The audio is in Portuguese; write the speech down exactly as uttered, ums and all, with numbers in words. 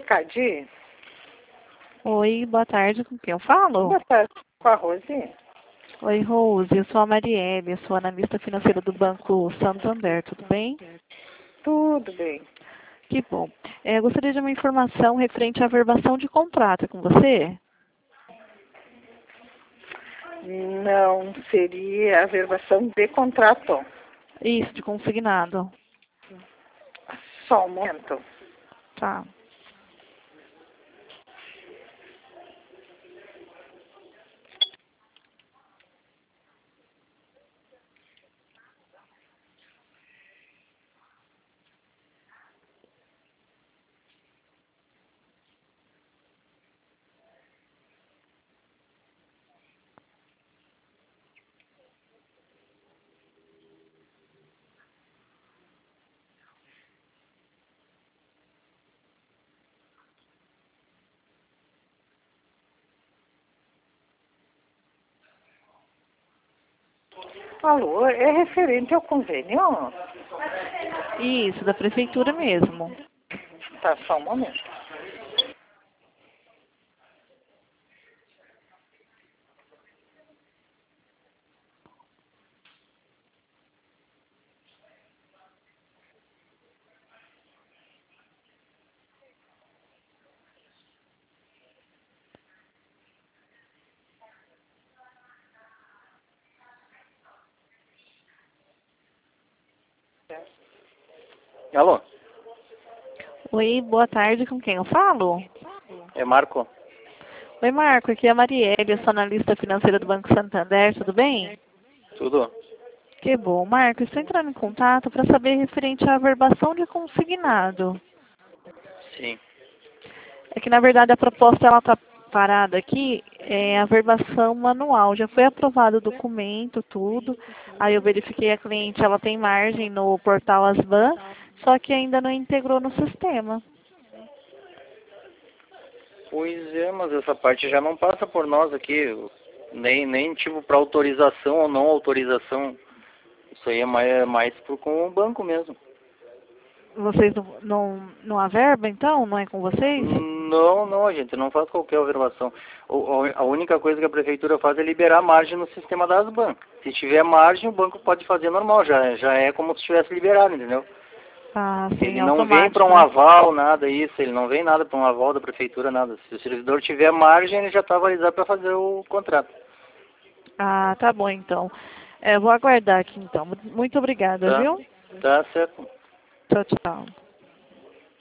Cadi? Oi, boa tarde, com quem eu falo? Boa tarde, com a Rose. Oi, Rose, eu sou a Marielle, eu sou analista financeira do Banco Santander, tudo bem? Tudo bem. Que bom. É, gostaria de uma informação referente à averbação de contrato, é com você? Não seria a verbação de contrato. Isso, de consignado. Só um momento. Tá. Alô, é referente ao convênio? Isso, da prefeitura mesmo. Tá, só um momento. Alô, Oi, boa tarde, com quem eu falo? é Marco. Oi, Marco, aqui é a Marielle, eu sou analista financeira do Banco Santander, tudo bem? Tudo? Que bom. Marco, estou entrando em contato para saber referente à averbação de consignado. Sim. É que, na verdade, a proposta ela está parada aqui, é a averbação manual. Já foi aprovado o documento, tudo. Aí eu verifiquei a cliente, ela tem margem no portal Asban, só que ainda não integrou no sistema. Pois é, mas essa parte já não passa por nós aqui. Nem, nem tipo para autorização ou não autorização. Isso aí é mais, mais por, com o banco mesmo. Vocês não, não, não averba, então? Não é com vocês? Não, não, a gente não faz qualquer observação. O, a única coisa que a prefeitura faz é liberar margem no sistema das bancas. Se tiver margem, o banco pode fazer normal. Já, já é como se tivesse liberado, entendeu? Ah, sim, Ele não vem para automático, um né? aval, nada isso, ele não vem nada para um aval da prefeitura, nada. Se o servidor tiver margem, ele já está avalizado para fazer o contrato. Ah, tá bom, então. É, vou aguardar aqui, então. Muito obrigada, Tá? viu? Tá certo. Tchau, tchau.